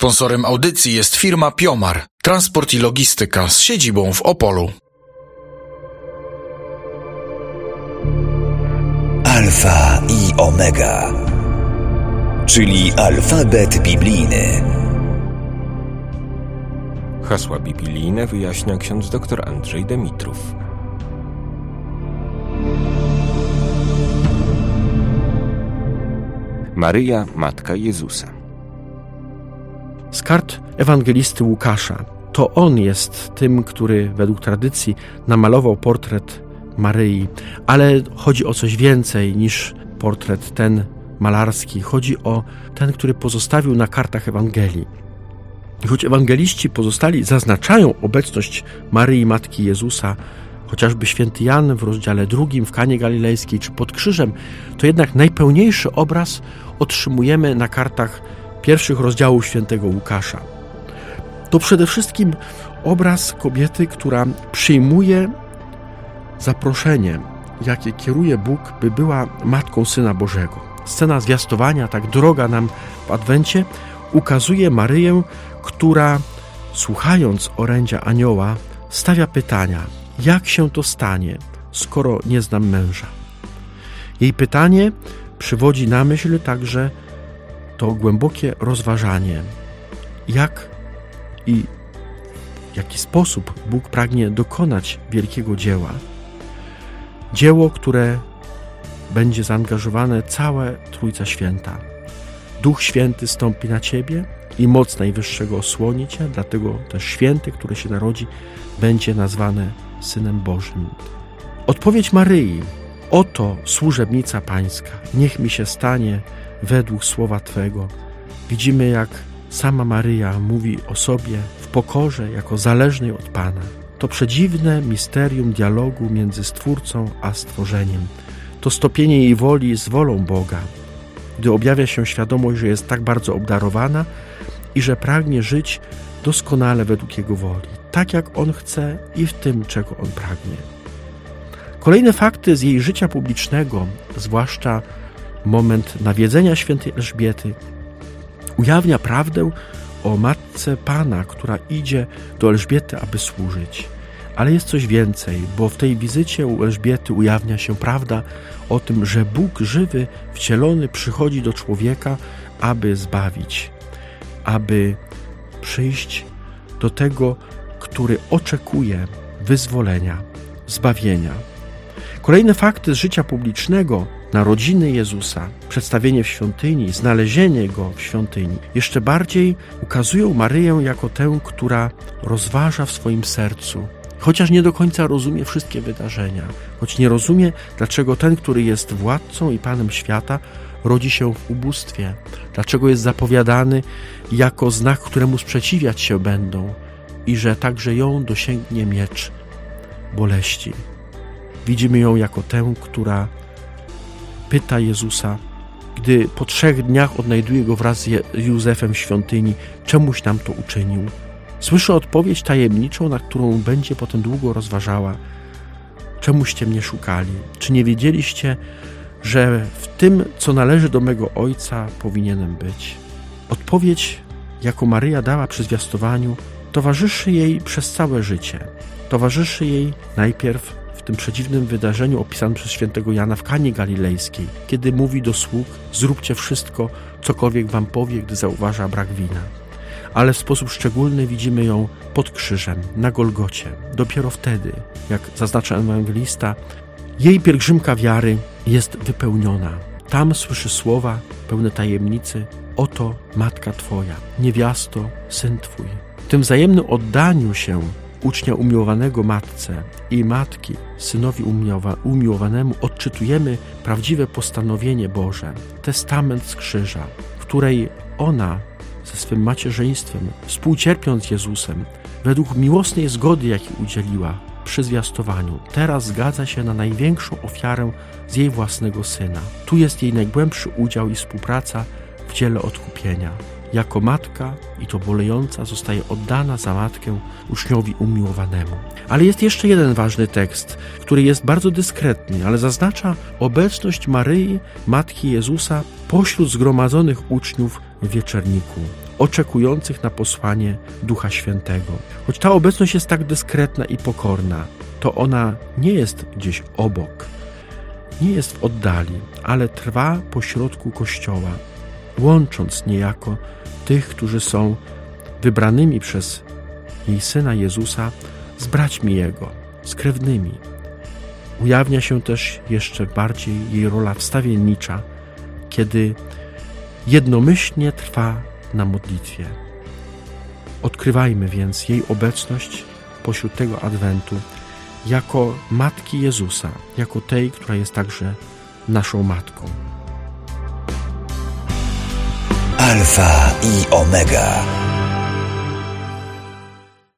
Sponsorem audycji jest firma Piomar, transport i logistyka z siedzibą w Opolu. Alfa i Omega, czyli alfabet biblijny. Hasła biblijne wyjaśnia ksiądz dr Andrzej Demitrów. Maryja, Matka Jezusa. Z kart ewangelisty Łukasza. To on jest tym, który według tradycji namalował portret Maryi, ale chodzi o coś więcej niż portret ten malarski. Chodzi o ten, który pozostawił na kartach Ewangelii. I choć ewangeliści pozostali zaznaczają obecność Maryi, Matki Jezusa, chociażby święty Jan w rozdziale 2 w Kanie Galilejskiej czy pod krzyżem, to jednak najpełniejszy obraz otrzymujemy na kartach pierwszych rozdziałów świętego Łukasza. To przede wszystkim obraz kobiety, która przyjmuje zaproszenie, jakie kieruje Bóg, by była Matką Syna Bożego. Scena zwiastowania, tak droga nam w Adwencie, ukazuje Maryję, która, słuchając orędzia anioła, stawia pytania: jak się to stanie, skoro nie znam męża? Jej pytanie przywodzi na myśl także to głębokie rozważanie, jak i w jaki sposób Bóg pragnie dokonać wielkiego dzieła. Dzieło, które będzie zaangażowane całe Trójca Święta. Duch Święty stąpi na Ciebie i moc Najwyższego osłoni Cię, dlatego też Święty, który się narodzi, będzie nazwany Synem Bożym. Odpowiedź Maryi: oto służebnica Pańska, niech mi się stanie według słowa Twego. Widzimy, jak sama Maryja mówi o sobie w pokorze, jako zależnej od Pana. To przedziwne misterium dialogu między Stwórcą a stworzeniem. To stopienie jej woli z wolą Boga, gdy objawia się świadomość, że jest tak bardzo obdarowana i że pragnie żyć doskonale według Jego woli, tak jak On chce i w tym, czego On pragnie. Kolejne fakty z jej życia publicznego, zwłaszcza moment nawiedzenia świętej Elżbiety, ujawnia prawdę o Matce Pana, która idzie do Elżbiety, aby służyć. Ale jest coś więcej, bo w tej wizycie u Elżbiety ujawnia się prawda o tym, że Bóg żywy, wcielony przychodzi do człowieka, aby zbawić, aby przyjść do tego, który oczekuje wyzwolenia, zbawienia. Kolejne fakty z życia publicznego, narodziny Jezusa, przedstawienie w świątyni, znalezienie Go w świątyni, jeszcze bardziej ukazują Maryję jako tę, która rozważa w swoim sercu, chociaż nie do końca rozumie wszystkie wydarzenia, choć nie rozumie, dlaczego ten, który jest władcą i Panem świata, rodzi się w ubóstwie, dlaczego jest zapowiadany jako znak, któremu sprzeciwiać się będą i że także ją dosięgnie miecz boleści. Widzimy ją jako tę, która pyta Jezusa, gdy po 3 dniach odnajduje Go wraz z Józefem w świątyni: czemuś nam to uczynił? Słyszy odpowiedź tajemniczą, na którą będzie potem długo rozważała. Czemuście mnie szukali? Czy nie wiedzieliście, że w tym, co należy do mego Ojca, powinienem być? Odpowiedź, jaką Maryja dała przy zwiastowaniu, towarzyszy jej przez całe życie. Towarzyszy jej najpierw w tym przedziwnym wydarzeniu opisanym przez świętego Jana w Kanie Galilejskiej, kiedy mówi do sług: zróbcie wszystko, cokolwiek wam powie, gdy zauważa brak wina. Ale w sposób szczególny widzimy ją pod krzyżem, na Golgocie. Dopiero wtedy, jak zaznacza ewangelista, jej pielgrzymka wiary jest wypełniona. Tam słyszy słowa pełne tajemnicy: oto Matka Twoja, niewiasto, Syn Twój. W tym wzajemnym oddaniu się ucznia umiłowanego Matce i Matki Synowi umiłowanemu odczytujemy prawdziwe postanowienie Boże, testament z krzyża, w której ona ze swym macierzyństwem, współcierpiąc z Jezusem, według miłosnej zgody, jakiej udzieliła przy zwiastowaniu, teraz zgadza się na największą ofiarę z jej własnego Syna. Tu jest jej najgłębszy udział i współpraca w dziele odkupienia. Jako matka, i to bolejąca, zostaje oddana za matkę uczniowi umiłowanemu. Ale jest jeszcze jeden ważny tekst, który jest bardzo dyskretny, ale zaznacza obecność Maryi, Matki Jezusa, pośród zgromadzonych uczniów w wieczerniku. oczekujących na posłanie Ducha Świętego. Choć ta obecność jest tak dyskretna i pokorna, to ona nie jest gdzieś obok, nie jest w oddali, ale trwa pośrodku Kościoła, łącząc niejako tych, którzy są wybranymi przez jej Syna Jezusa z braćmi Jego, z krewnymi. Ujawnia się też jeszcze bardziej jej rola wstawiennicza, kiedy jednomyślnie trwa na modlitwie. Odkrywajmy więc jej obecność pośród tego Adwentu jako Matki Jezusa, jako tej, która jest także naszą Matką. Alfa i Omega.